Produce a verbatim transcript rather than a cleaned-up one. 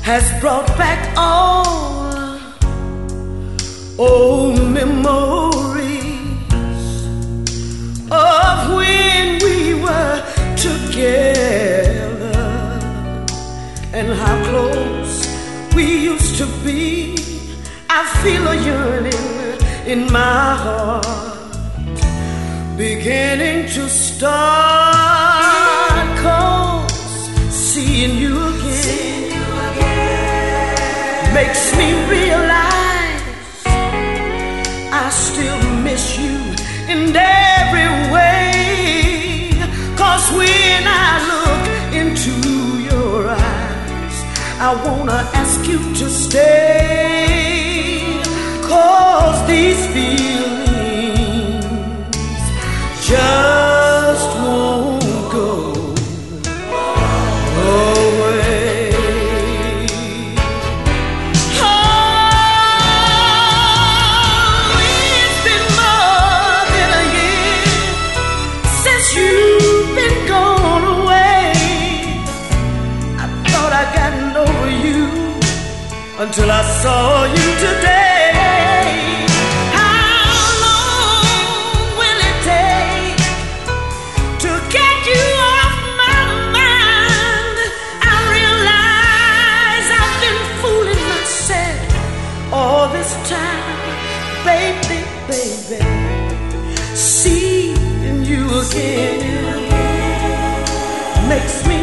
has brought back all old memories of when we were together and how close we used to be. I feel a yearning in my heart beginning to start, 'cause seeing you again, seeing you again makes me realize I still miss you in every way. 'Cause when I look into your eyes, I wanna ask you to stay, 'cause these feelings just won't go away. Oh, it's been more than a year since you've been gone away. I thought I'd gotten over you until I saw you today. Baby, baby, seeing you again makes me